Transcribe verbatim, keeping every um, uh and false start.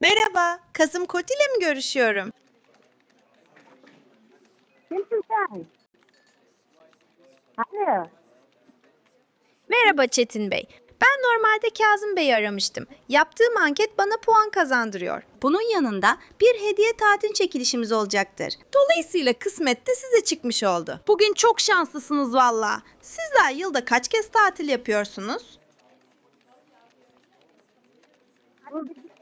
Merhaba, Kasım Koti ile mi görüşüyorum? Kimsin sen? Alo. Merhaba Çetin Bey. Ben normalde Kazım Bey'i aramıştım. Yaptığım anket bana puan kazandırıyor. Bunun yanında bir hediye tatil çekilişimiz olacaktır. Dolayısıyla kısmet de size çıkmış oldu. Bugün çok şanslısınız valla. Sizler yılda kaç kez tatil yapıyorsunuz? Bu bir